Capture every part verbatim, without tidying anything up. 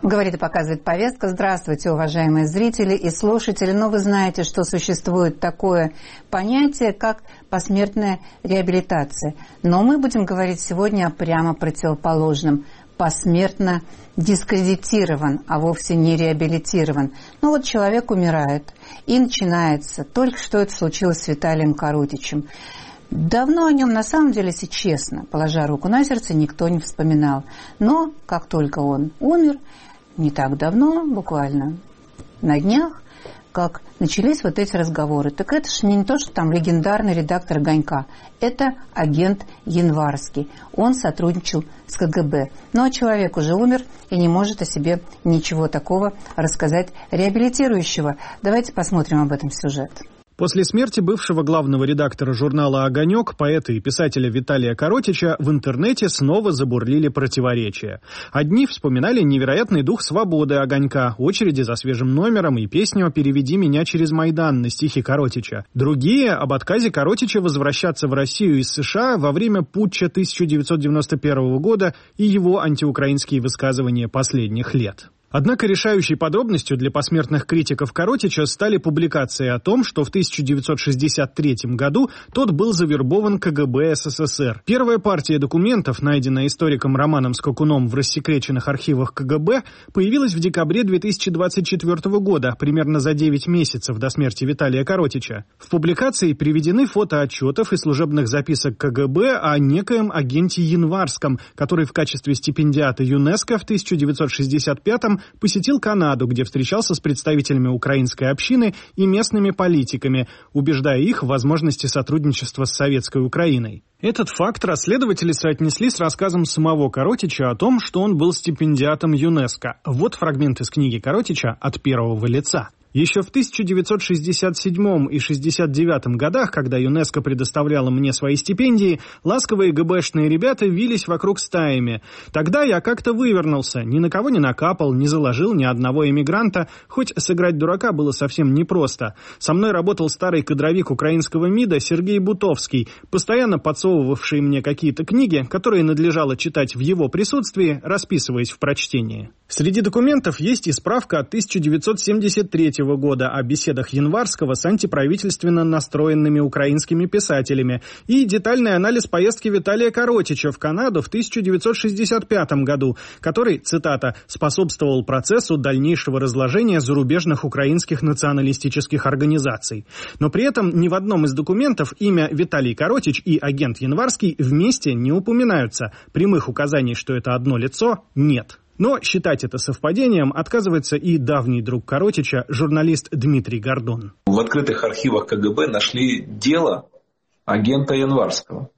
Говорит и показывает повестка. Здравствуйте, уважаемые зрители и слушатели. Ну, вы знаете, что существует такое понятие, как посмертная реабилитация. Но мы будем говорить сегодня о прямо противоположном. Посмертно дискредитирован, а вовсе не реабилитирован. Ну вот человек умирает, и начинается. Только что это случилось с Виталием Коротичем. Давно о нем, на самом деле, если честно, положа руку на сердце, никто не вспоминал. Но как только он умер, не так давно, буквально на днях, как начались вот эти разговоры. Так это же не то, что там легендарный редактор «Огонька». Это агент Январский. Он сотрудничал с ка гэ бэ. Но человек уже умер и не может о себе ничего такого рассказать реабилитирующего. Давайте посмотрим об этом сюжет. После смерти бывшего главного редактора журнала «Огонек», поэта и писателя Виталия Коротича, в интернете снова забурлили противоречия. Одни вспоминали невероятный дух свободы «Огонька», очереди за свежим номером и песню «Переведи меня через Майдан» на стихи Коротича. Другие — об отказе Коротича возвращаться в Россию из США во время путча тысяча девятьсот девяносто первого года и его антиукраинские высказывания последних лет. Однако решающей подробностью для посмертных критиков Коротича стали публикации о том, что в тысяча девятьсот шестьдесят третьем году тот был завербован ка гэ бэ эс эс эс эр. Первая партия документов, найденная историком Романом Скакуном в рассекреченных архивах ка гэ бэ, появилась в декабре две тысячи двадцать четвёртого года, примерно за девять месяцев до смерти Виталия Коротича. В публикации приведены фото отчетов и служебных записок ка гэ бэ о некоем агенте Январском, который в качестве стипендиата ЮНЕСКО в тысяча девятьсот шестьдесят пятом посетил Канаду, где встречался с представителями украинской общины и местными политиками, убеждая их в возможности сотрудничества с советской Украиной. Этот факт расследователи соотнесли с рассказом самого Коротича о том, что он был стипендиатом ЮНЕСКО. Вот фрагмент из книги Коротича от первого лица. Еще в тысяча девятьсот шестьдесят седьмом и шестьдесят девятом годах, когда ЮНЕСКО предоставляла мне свои стипендии, ласковые гэ-бэшные ребята вились вокруг стаями. Тогда я как-то вывернулся, ни на кого не накапал, не заложил ни одного эмигранта, хоть сыграть дурака было совсем непросто. Со мной работал старый кадровик украинского МИДа Сергей Бутовский, постоянно подсовывавший мне какие-то книги, которые надлежало читать в его присутствии, расписываясь в прочтении. Среди документов есть и справка от тысяча девятьсот семьдесят третьего года о беседах Январского с антиправительственно настроенными украинскими писателями и детальный анализ поездки Виталия Коротича в Канаду в тысяча девятьсот шестьдесят пятом году, который, цитата, «способствовал процессу дальнейшего разложения зарубежных украинских националистических организаций». Но при этом ни в одном из документов имя Виталий Коротич и агент Январский вместе не упоминаются. Прямых указаний, что это одно лицо, нет. Но считать это совпадением отказывается и давний друг Коротича, журналист Дмитрий Гордон. В открытых архивах ка гэ бэ нашли дело агента Январского.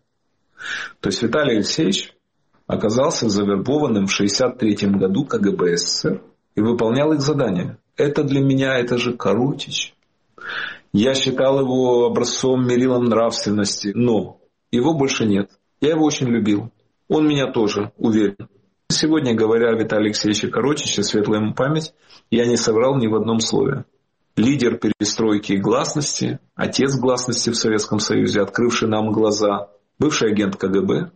То есть Виталий Алексеевич оказался завербованным в шестьдесят третьем году ка гэ бэ эс эс эр и выполнял их задания. Это для меня, это же Коротич. Я считал его образцом, мерилом нравственности, но его больше нет. Я его очень любил. Он меня тоже, уверен. Сегодня, говоря о Виталии Алексеевиче Коротиче, светлая ему память, я не соврал ни в одном слове. Лидер перестройки и гласности, отец гласности в Советском Союзе, открывший нам глаза, бывший агент ка гэ бэ,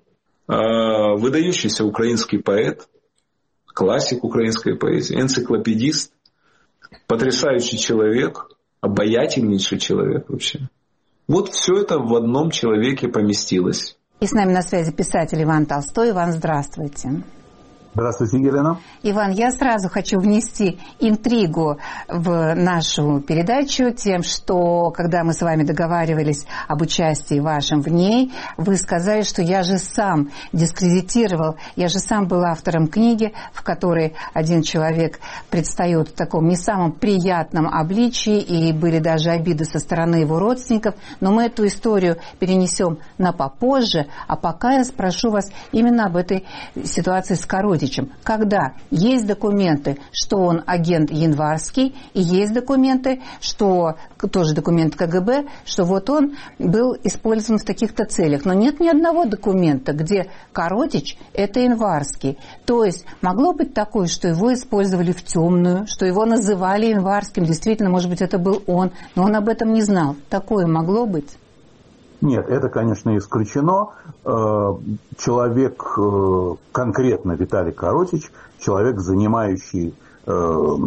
выдающийся украинский поэт, классик украинской поэзии, энциклопедист, потрясающий человек, обаятельнейший человек вообще. Вот все это в одном человеке поместилось. И с нами на связи писатель Иван Толстой. Иван, здравствуйте. Здравствуйте, Елена. Иван, я сразу хочу внести интригу в нашу передачу тем, что, когда мы с вами договаривались об участии вашем в ней, вы сказали, что я же сам дискредитировал, я же сам был автором книги, в которой один человек предстает в таком не самом приятном обличии, и были даже обиды со стороны его родственников, но мы эту историю перенесем на попозже, а пока я спрошу вас именно об этой ситуации с Коротичем. Когда есть документы, что он агент Январский, и есть документы, что тоже документ ка гэ бэ, что вот он был использован в таких-то целях. Но нет ни одного документа, где Коротич – это Январский. То есть могло быть такое, что его использовали в темную, что его называли Январским. Действительно, может быть, это был он, но он об этом не знал. Такое могло быть? Нет, это, конечно, исключено. Человек, конкретно Виталий Коротич, человек, занимающий э,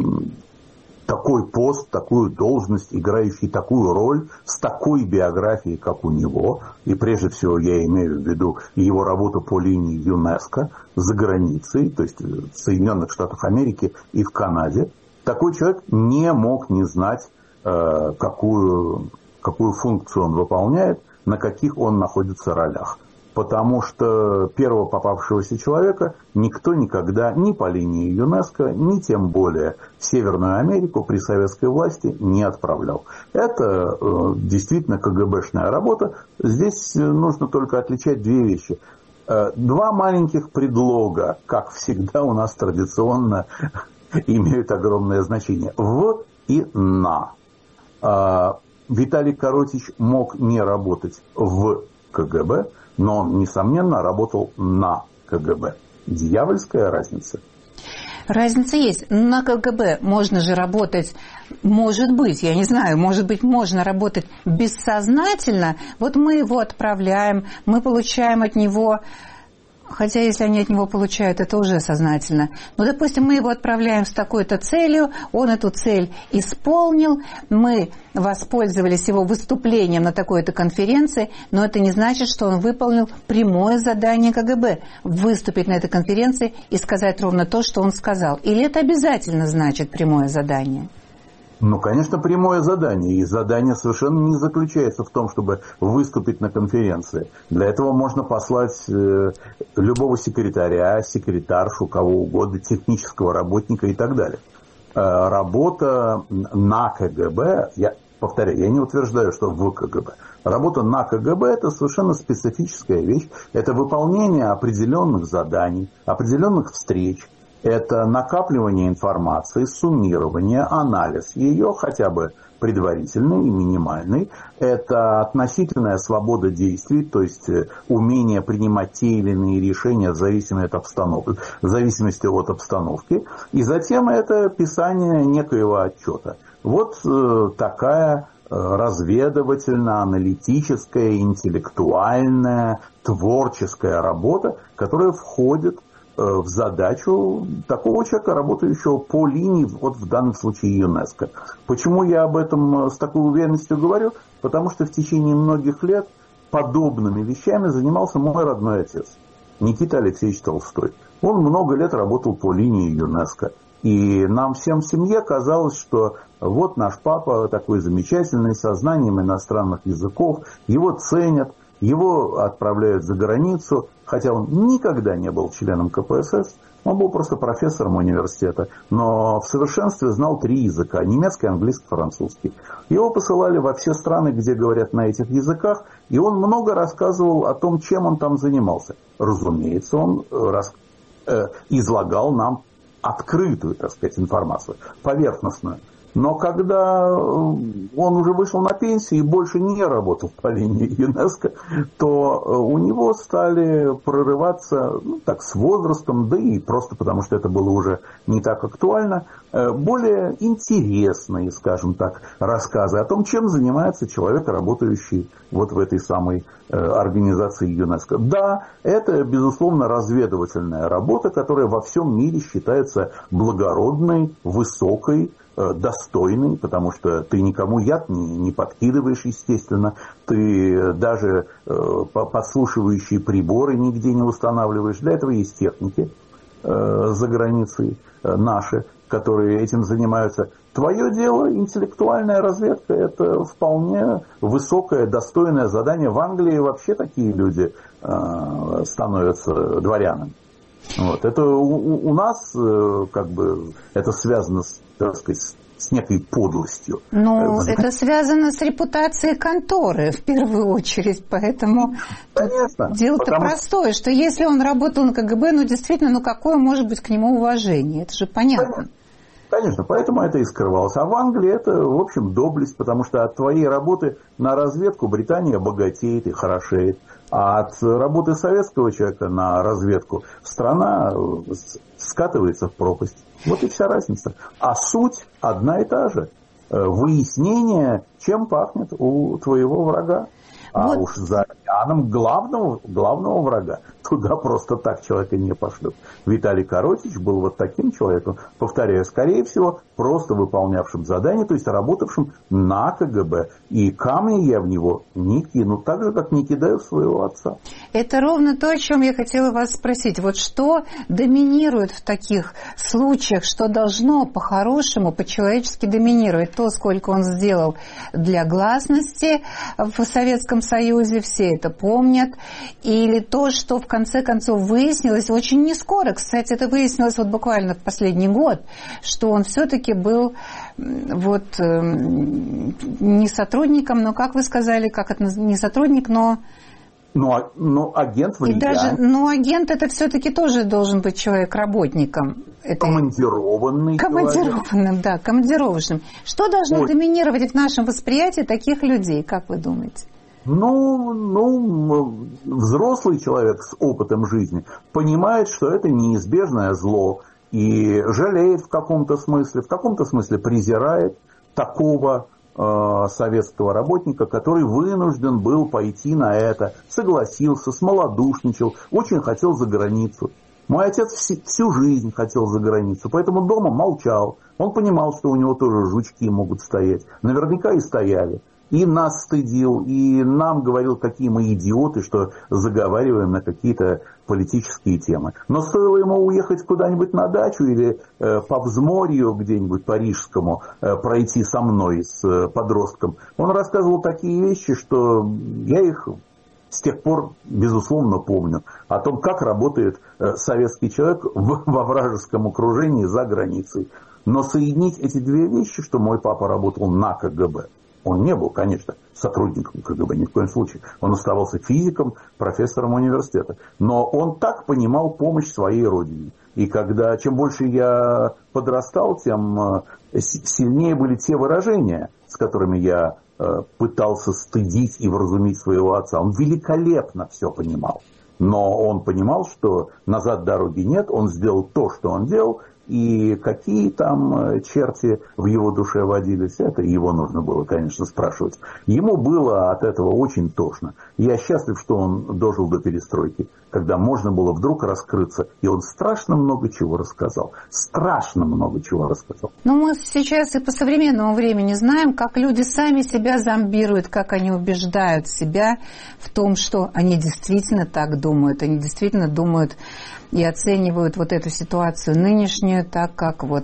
такой пост, такую должность, играющий такую роль, с такой биографией, как у него, и прежде всего я имею в виду его работу по линии ЮНЕСКО за границей, то есть в Соединенных Штатах Америки и в Канаде, такой человек не мог не знать, э, какую, какую функцию он выполняет, на каких он находится ролях. Потому что первого попавшегося человека никто никогда ни по линии ЮНЕСКО, ни тем более в Северную Америку при советской власти не отправлял. Это э, действительно КГБшная работа. Здесь нужно только отличать две вещи. Э, два маленьких предлога, как всегда у нас традиционно, имеют огромное значение. В и на. Э, Виталий Коротич мог не работать в КГБ, но он, несомненно, работал на КГБ. Дьявольская разница. Разница есть. На КГБ можно же работать, может быть, я не знаю, может быть, можно работать бессознательно. Вот мы его отправляем, мы получаем от него... Хотя, если они от него получают, это уже сознательно. Но, допустим, мы его отправляем с такой-то целью, он эту цель исполнил, мы воспользовались его выступлением на такой-то конференции, но это не значит, что он выполнил прямое задание КГБ – выступить на этой конференции и сказать ровно то, что он сказал. Или это обязательно значит прямое задание? Ну, конечно, прямое задание. И задание совершенно не заключается в том, чтобы выступить на конференции. Для этого можно послать э, любого секретаря, секретаршу, кого угодно, технического работника и так далее. Э, работа на КГБ, я повторяю, я не утверждаю, что в КГБ. Работа на КГБ – это совершенно специфическая вещь. Это выполнение определенных заданий, определенных встреч. Это накапливание информации, суммирование, анализ ее, хотя бы предварительный и минимальный. Это относительная свобода действий, то есть умение принимать те или иные решения в зависимости от обстановки. В зависимости от обстановки. И затем это писание некоего отчета. Вот э, такая разведывательно-аналитическая, интеллектуальная, творческая работа, которая входит в задачу такого человека, работающего по линии, вот в данном случае ЮНЕСКО. Почему я об этом с такой уверенностью говорю? Потому что в течение многих лет подобными вещами занимался мой родной отец, Никита Алексеевич Толстой. Он много лет работал по линии ЮНЕСКО. И нам всем в семье казалось, что вот наш папа такой замечательный, со знанием иностранных языков, его ценят, его отправляют за границу, хотя он никогда не был членом КПСС, он был просто профессором университета, но в совершенстве знал три языка – немецкий, английский, французский. Его посылали во все страны, где говорят на этих языках, и он много рассказывал о том, чем он там занимался. Разумеется, он рас... э, излагал нам открытую, так сказать, информацию, поверхностную. Но когда он уже вышел на пенсию и больше не работал по линии ЮНЕСКО, то у него стали прорываться, ну, так, с возрастом, да и просто потому, что это было уже не так актуально, более интересные, скажем так, рассказы о том, чем занимается человек, работающий вот в этой самой организации ЮНЕСКО. Да, это, безусловно, разведывательная работа, которая во всем мире считается благородной, высокой, достойный, потому что ты никому яд не, не подкидываешь, естественно, ты даже э, подслушивающие приборы нигде не устанавливаешь. Для этого есть техники э, за границей э, наши, которые этим занимаются. Твое дело, интеллектуальная разведка, это вполне высокое, достойное задание. В Англии вообще такие люди э, становятся дворянами. Вот. Это у, у нас э, как бы это связано с, так сказать, с некой подлостью. Ну, это связано с репутацией конторы в первую очередь, поэтому дело-то простое, что если он работал на КГБ, ну действительно, ну какое может быть к нему уважение? Это же понятно. Конечно, поэтому это и скрывалось. А в Англии это, в общем, доблесть, потому что от твоей работы на разведку Британия богатеет и хорошеет. А от работы советского человека на разведку страна скатывается в пропасть. Вот и вся разница. А суть одна и та же. Выяснение, чем пахнет у твоего врага. А вот. уж за океаном главного, главного врага туда просто так человека не пошлют. Виталий Коротич был вот таким человеком, повторяю, скорее всего, просто выполнявшим задание, то есть работавшим на КГБ. И камни я в него не кину, так же, как не кидаю в своего отца. Это ровно то, о чем я хотела вас спросить. Вот что доминирует в таких случаях, что должно по-хорошему, по-человечески доминировать? То, сколько он сделал для гласности в Советском Союзе, все это помнят, или то, что в конце концов выяснилось очень не скоро, кстати, это выяснилось вот буквально в последний год, что он все-таки был вот не сотрудником, но как вы сказали, как это не сотрудник, но Но, но агент влияет. И даже, ну, агент это все-таки тоже должен быть человек работником. Это... Командированный Командированным, человек. Да, командировочным. Что должно Ой. доминировать в нашем восприятии таких людей, как вы думаете? Ну, ну, взрослый человек с опытом жизни понимает, что это неизбежное зло и жалеет в каком-то смысле, в каком-то смысле презирает такого советского работника, который вынужден был пойти на это, согласился, смолодушничал, очень хотел за границу. Мой отец всю жизнь хотел за границу, поэтому дома молчал. Он понимал, что у него тоже жучки могут стоять. Наверняка и стояли. И нас стыдил, и нам говорил, какие мы идиоты, что заговариваем на какие-то политические темы. Но стоило ему уехать куда-нибудь на дачу или э, по взморью где-нибудь парижскому э, пройти со мной, с э, подростком, он рассказывал такие вещи, что я их с тех пор, безусловно, помню. О том, как работает э, советский человек в, во вражеском окружении за границей. Но соединить эти две вещи, что мой папа работал на КГБ, он не был, конечно, сотрудником КГБ, ни в коем случае. Он оставался физиком, профессором университета. Но он так понимал помощь своей родине. И когда, чем больше я подрастал, тем сильнее были те выражения, с которыми я пытался стыдить и вразумить своего отца. Он великолепно все понимал. Но он понимал, что назад дороги нет, он сделал то, что он делал, и какие там черти в его душе водились, это его нужно было, конечно, спрашивать. Ему было от этого очень тошно. Я счастлив, что он дожил до перестройки, когда можно было вдруг раскрыться. И он страшно много чего рассказал. Страшно много чего рассказал. Но мы сейчас и по современному времени знаем, как люди сами себя зомбируют, как они убеждают себя в том, что они действительно так думают. Они действительно думают и оценивают вот эту ситуацию нынешнюю так, как вот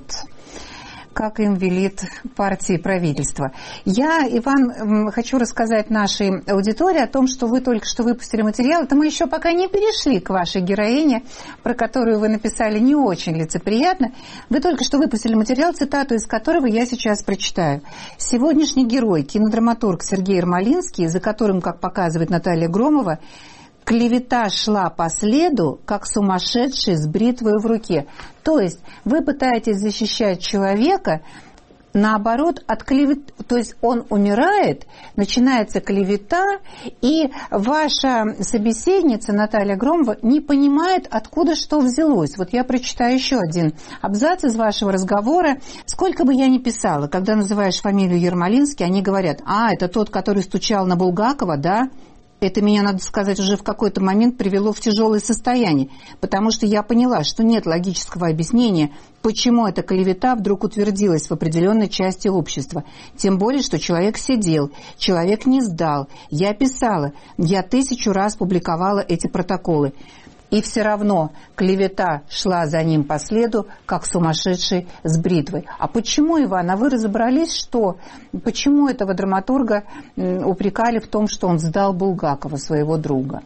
как им велит партия и правительство. Я, Иван, хочу рассказать нашей аудитории о том, что вы только что выпустили материал. Это мы еще пока не перешли к вашей героине, про которую вы написали не очень лицеприятно. Вы только что выпустили материал, цитату из которого я сейчас прочитаю. Сегодняшний герой, кинодраматург Сергей Ермолинский, за которым, как показывает Наталья Громова, клевета шла по следу, как сумасшедший с бритвой в руке. То есть вы пытаетесь защищать человека, наоборот, от клевет... То есть он умирает, начинается клевета, и ваша собеседница Наталья Громова не понимает, откуда что взялось. Вот я прочитаю еще один абзац из вашего разговора. Сколько бы я ни писала, когда называешь фамилию Ермолинский, они говорят: «А, это тот, который стучал на Булгакова, да?» Это меня, надо сказать, уже в какой-то момент привело в тяжелое состояние, потому что я поняла, что нет логического объяснения, почему эта клевета вдруг утвердилась в определенной части общества. Тем более, что человек сидел, человек не сдал. Я писала, я тысячу раз публиковала эти протоколы. И все равно клевета шла за ним по следу, как сумасшедший с бритвой. А почему, Иван, а вы разобрались, что? Почему этого драматурга упрекали в том, что он сдал Булгакова, своего друга?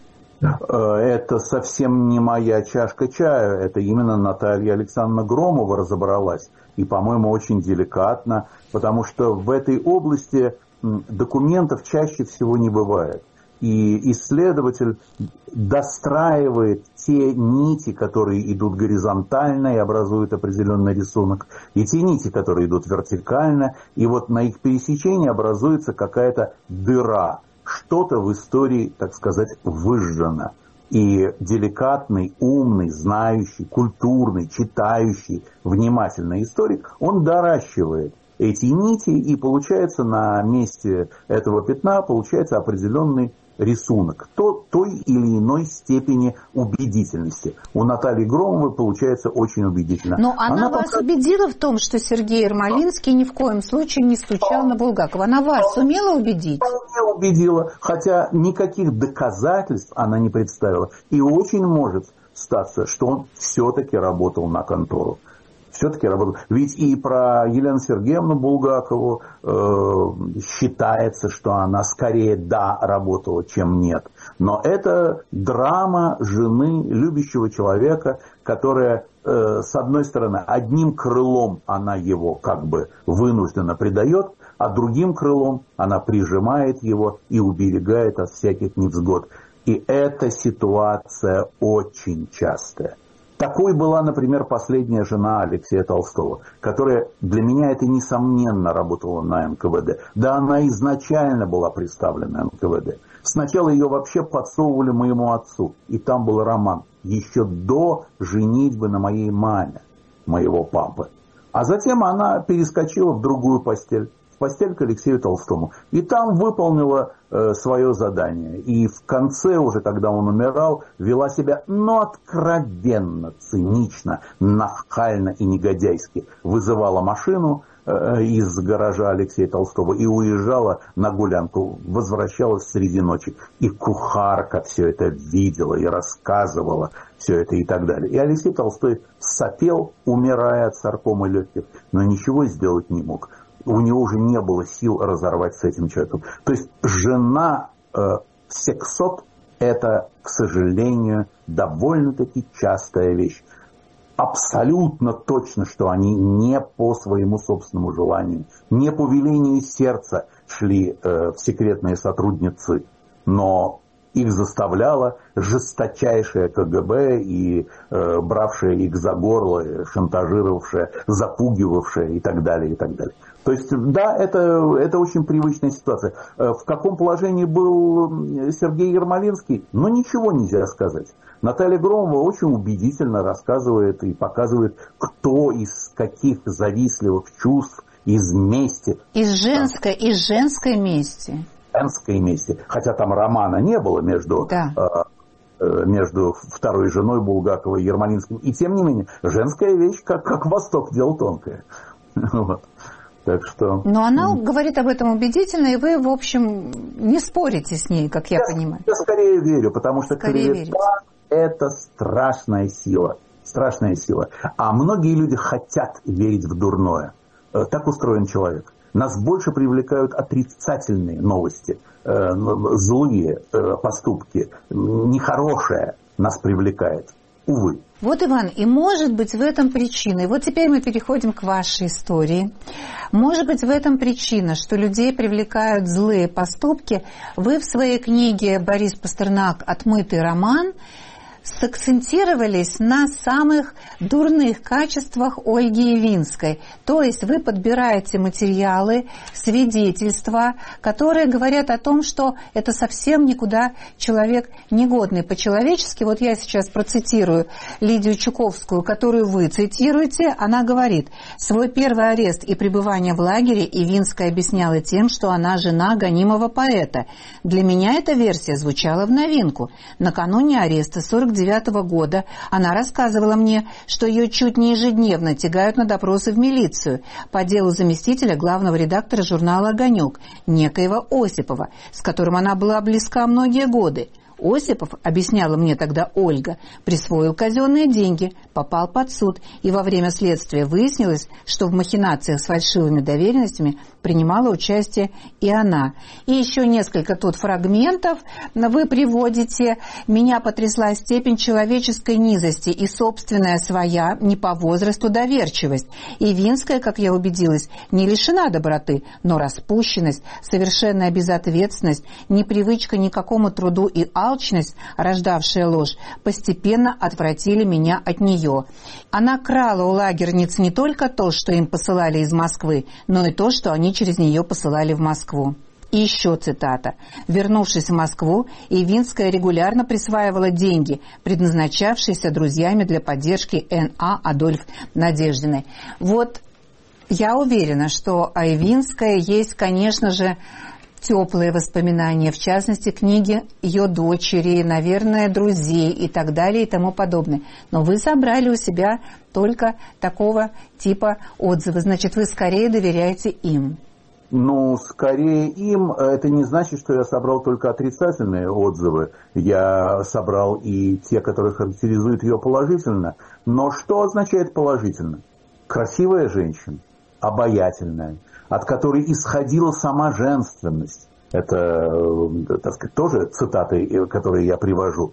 Это совсем не моя чашка чая. Это именно Наталья Александровна Громова разобралась. И, по-моему, очень деликатно, потому что в этой области документов чаще всего не бывает. И исследователь достраивает те нити, которые идут горизонтально и образуют определенный рисунок, и те нити, которые идут вертикально, и вот на их пересечении образуется какая-то дыра. Что-то в истории, так сказать, выжжено. И деликатный, умный, знающий, культурный, читающий, внимательный историк, он доращивает эти нити, и получается на месте этого пятна получается определенный рисунок то, той или иной степени убедительности. У Натальи Громовой получается очень убедительно. Но она, она вас пока... убедила в том, что Сергей Ермолинский ни в коем случае не стучал на Булгакова. Она вас сумела убедить? Не убедила, хотя никаких доказательств она не представила. И очень может статься, что он все-таки работал на контору. Все-таки работал. Ведь и про Елену Сергеевну Булгакову э, считается, что она скорее да работала, чем нет. Но это драма жены любящего человека, которая, э, с одной стороны, одним крылом она его как бы вынужденно предает, а другим крылом она прижимает его и уберегает от всяких невзгод. И эта ситуация очень частая. Такой была, например, последняя жена Алексея Толстого, которая для меня это несомненно работала на эн ка вэ дэ. Да, она изначально была представлена эн ка вэ дэ. Сначала ее вообще подсовывали моему отцу, и там был роман еще до женитьбы на моей маме, моего папы. А затем она перескочила в другую постель, в постель к Алексею Толстому. И там выполнила э, свое задание. И в конце уже, когда он умирал, вела себя, ну, откровенно цинично, нахально и негодяйски. Вызывала машину э, из гаража Алексея Толстого и уезжала на гулянку. Возвращалась среди ночи. И кухарка все это видела и рассказывала все это и так далее. И Алексей Толстой сопел, умирая от саркомы легких, но ничего сделать не мог. У него уже не было сил разорвать с этим человеком. То есть жена э, сексот – это, к сожалению, довольно-таки частая вещь. Абсолютно точно, что они не по своему собственному желанию, не по велению сердца шли э, в секретные сотрудницы, но их заставляло жесточайшее ка гэ бэ и э, бравшее их за горло, шантажировавшее, запугивавшее и так далее, и так далее. То есть, да, это, это очень привычная ситуация. В каком положении был Сергей Ермолинский? Ну, ничего нельзя сказать. Наталья Громова очень убедительно рассказывает и показывает, кто из каких завистливых чувств, из мести. Из женской, из женской мести. Женской мести. Хотя там романа не было между... Да. между второй женой Булгакова и Ермолинским. И тем не менее, женская вещь, как, как Восток, дело тонкое. Вот. Так что... Но она говорит об этом убедительно, и вы, в общем, не спорите с ней, как я, я понимаю. Я скорее верю, потому что клевета – это страшная сила. Страшная сила. А многие люди хотят верить в дурное. Так устроен человек. Нас больше привлекают отрицательные новости, злые поступки, нехорошее нас привлекает. Увы. Вот, Иван, и может быть в этом причина, и вот теперь мы переходим к вашей истории, может быть в этом причина, что людей привлекают злые поступки. Вы в своей книге «Борис Пастернак. Отмытый роман» сакцентировались на самых дурных качествах Ольги Явинской. То есть вы подбираете материалы, свидетельства, которые говорят о том, что это совсем никуда человек негодный. По-человечески, вот я сейчас процитирую Лидию Чуковскую, которую вы цитируете, она говорит: свой первый арест и пребывание в лагере Явинская объясняла тем, что она жена гонимого поэта. Для меня эта версия звучала в новинку. Накануне ареста сорок девятого года она рассказывала мне, что ее чуть не ежедневно тягают на допросы в милицию по делу заместителя главного редактора журнала «Огонек», некоего Осипова, с которым она была близка многие годы. Осипов, объясняла мне тогда Ольга, присвоил казенные деньги, попал под суд, и во время следствия выяснилось, что в махинациях с фальшивыми доверенностями принимала участие и она. И еще несколько тут фрагментов вы приводите. Меня потрясла степень человеческой низости и собственная своя, не по возрасту, доверчивость. Явинская, как я убедилась, не лишена доброты, но распущенность, совершенная безответственность, непривычка ни к какому труду и алчность, рождавшая ложь, постепенно отвратили меня от нее. Она крала у лагерниц не только то, что им посылали из Москвы, но и то, что они через нее посылали в Москву. И еще цитата. «Вернувшись в Москву, Явинская регулярно присваивала деньги, предназначавшиеся друзьями для поддержки эн а Адольф Надеждиной». Вот я уверена, что о Явинской есть, конечно же, теплые воспоминания, в частности, книги ее дочери, наверное, друзей и так далее и тому подобное. Но вы собрали у себя только такого типа отзывы. Значит, вы скорее доверяете им. Ну, скорее им. Это не значит, что я собрал только отрицательные отзывы. Я собрал и те, которые характеризуют ее положительно. Но что означает положительно? Красивая женщина, обаятельная, от которой исходила сама женственность. Это, так сказать, тоже цитаты, которые я привожу.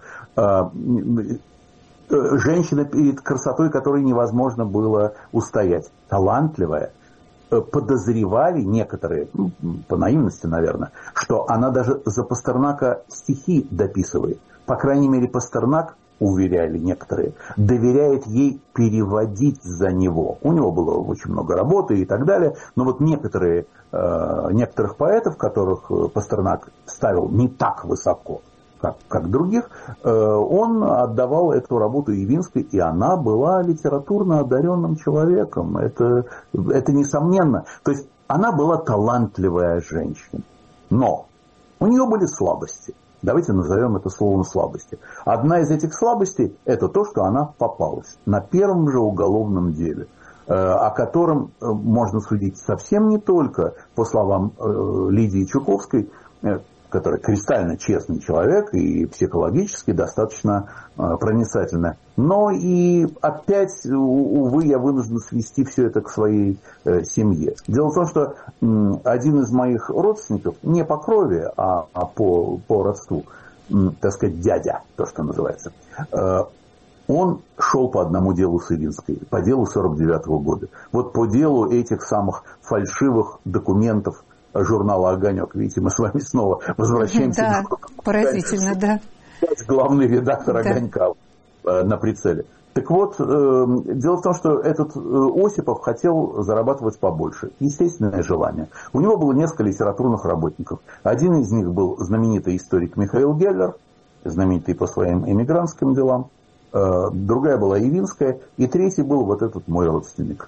Женщина, перед красотой которой невозможно было устоять. Талантливая. Подозревали некоторые, ну, по наивности, наверное, что она даже за Пастернака стихи дописывает. По крайней мере, Пастернак, уверяли некоторые, доверяет ей переводить за него. У него было очень много работы и так далее, но вот некоторые, э, некоторых поэтов, которых Пастернак ставил не так высоко, как, как других, э, он отдавал эту работу Явинской, и она была литературно одаренным человеком. Это, это несомненно. То есть она была талантливая женщина. Но у нее были слабости. Давайте назовем это словом слабости. Одна из этих слабостей – это то, что она попалась на первом же уголовном деле, о котором можно судить совсем не только, по словам Лидии Чуковской, которая кристально честный человек и психологически достаточно проницательная, но и опять, увы, я вынужден свести все это к своей семье. Дело в том, что один из моих родственников, не по крови, а, а по, по родству, так сказать, дядя, то, что называется, он шел по одному делу с Явинской, по делу сорок девятого года. Вот по делу этих самых фальшивых документов журнала «Огонек». Видите, мы с вами снова возвращаемся. Да, поразительно, да. Главный редактор да. «Огонька» на прицеле. Так вот, дело в том, что этот Осипов хотел зарабатывать побольше. Естественное желание. У него было несколько литературных работников. Один из них был знаменитый историк Михаил Геллер, знаменитый по своим эмигрантским делам. Другая была Явинская, и третий был вот этот мой родственник.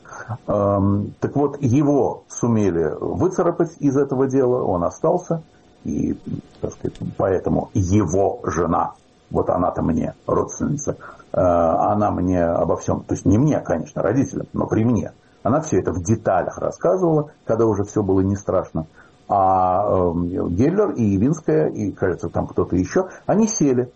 Так вот, его сумели выцарапать из этого дела, он остался, и, так сказать, поэтому его жена, вот она-то мне родственница, она мне обо всем, то есть не мне, конечно, родителям, но при мне, она все это в деталях рассказывала, когда уже все было не страшно. А Геллер и Явинская, и, кажется, там кто-то еще, они сели.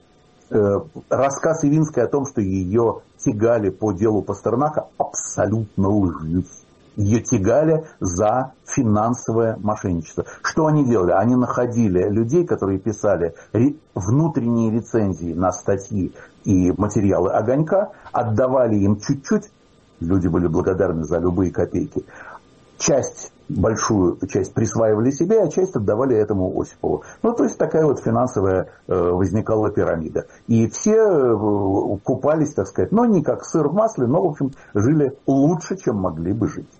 Рассказ Явинской о том, что ее тягали по делу Пастернака, абсолютно лжив. Ее тягали за финансовое мошенничество. Что они делали? Они находили людей, которые писали внутренние рецензии на статьи и материалы «Огонька», отдавали им чуть-чуть, люди были благодарны за любые копейки, часть, большую часть присваивали себе, а часть отдавали этому Осипову. Ну, то есть такая вот финансовая э, возникала пирамида. И все э, купались, так сказать, но не как сыр в масле, но, в общем, жили лучше, чем могли бы жить.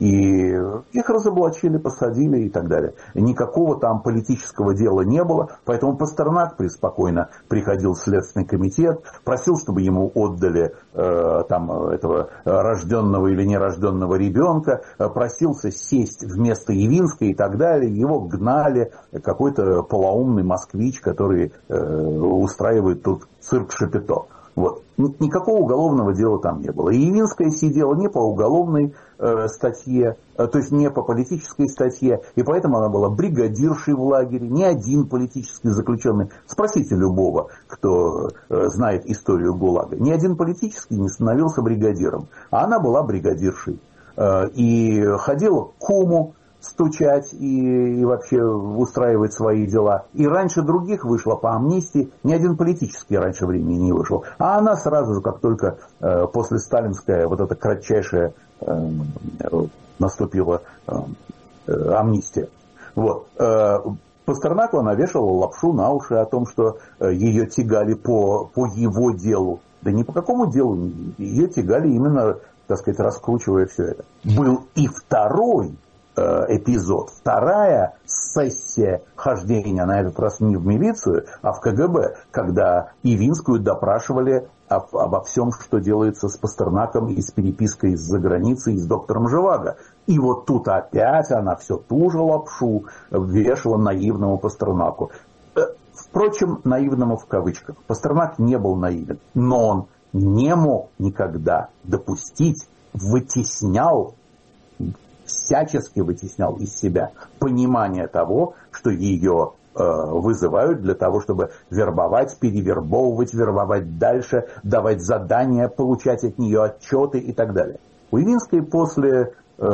И их разоблачили, посадили и так далее. Никакого там политического дела не было, поэтому Пастернак преспокойно приходил в Следственный комитет, просил, чтобы ему отдали э, там, этого рожденного или нерожденного ребенка, просился сесть вместо Явинской и так далее. Его гнали, какой-то полоумный москвич, который э, устраивает тут цирк Шапито. Вот. Никакого уголовного дела там не было. И Явинская сидела не по уголовной э, статье, э, то есть не по политической статье, и поэтому она была бригадиршей в лагере, не один политический заключенный. Спросите любого, кто э, знает историю ГУЛАГа. Ни один политический не становился бригадиром, а она была бригадиршей. Э, и ходила к куму стучать и, и вообще устраивать свои дела. И раньше других вышла по амнистии. Ни один политический раньше времени не вышел. А она сразу же, как только э, после сталинская вот эта кратчайшая э, наступила э, э, амнистия. Вот. Э, Пастернаку она вешала лапшу на уши о том, что э, ее тягали по, по его делу. Да ни по какому делу. Ее тягали именно, так сказать, раскручивая все это. Был и второй эпизод. Вторая сессия хождения, на этот раз не в милицию, а в КГБ, когда Явинскую допрашивали об, обо всем, что делается с Пастернаком и с перепиской из-за границы, и с доктором Живаго. И вот тут опять она все ту же лапшу вешала наивному Пастернаку. Впрочем, наивному в кавычках. Пастернак не был наивен, но он не мог никогда допустить, вытеснял, всячески вытеснял из себя понимание того, что ее э, вызывают для того, чтобы вербовать, перевербовывать, вербовать дальше, давать задания, получать от нее отчеты и так далее. У Явинской после, э,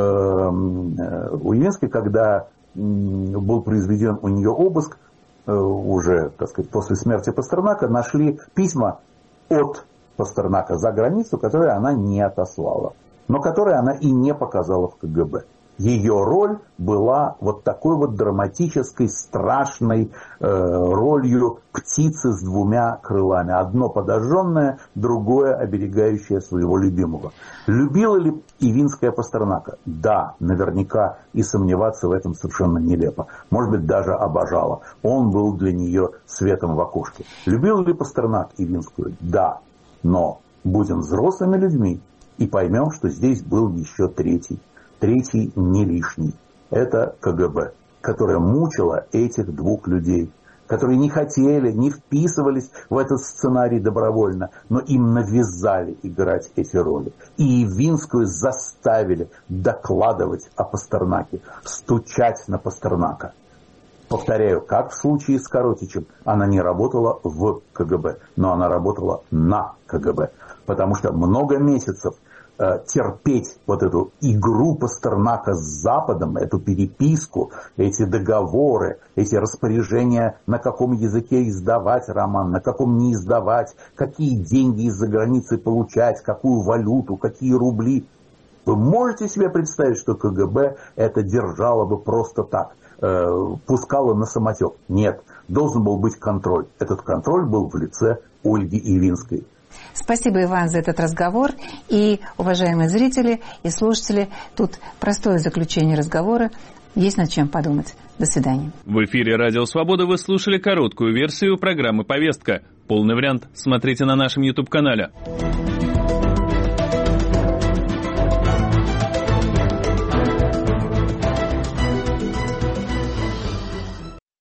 у Явинской, когда был произведен у нее обыск, э, уже, так сказать, после смерти Пастернака, нашли письма от Пастернака за границу, которые она не отослала, но которые она и не показала в ка гэ бэ. Ее роль была вот такой вот драматической, страшной э, ролью птицы с двумя крылами. Одно подожженное, другое оберегающее своего любимого. Любила ли Явинская Пастернака? Да, наверняка, и сомневаться в этом совершенно нелепо. Может быть, даже обожала. Он был для нее светом в окошке. Любил ли Пастернак Явинскую? Да, но будем взрослыми людьми и поймем, что здесь был еще третий. Третий не лишний. Это ка гэ бэ, которое мучило этих двух людей, которые не хотели, не вписывались в этот сценарий добровольно, но им навязали играть эти роли. И Явинскую заставили докладывать о Пастернаке, стучать на Пастернака. Повторяю, как в случае с Коротичем, она не работала в ка гэ бэ, но она работала на ка гэ бэ, потому что много месяцев терпеть вот эту игру Пастернака с Западом, эту переписку, эти договоры, эти распоряжения, на каком языке издавать роман, на каком не издавать, какие деньги из-за границы получать, какую валюту, какие рубли. Вы можете себе представить, что ка гэ бэ это держало бы просто так, э, пускало на самотек? Нет, должен был быть контроль. Этот контроль был в лице Ольги Явинской. Спасибо, Иван, за этот разговор. И, уважаемые зрители и слушатели, тут простое заключение разговора. Есть над чем подумать. До свидания. В эфире «Радио Свобода» вы слушали короткую версию программы «Повестка». Полный вариант смотрите на нашем YouTube-канале.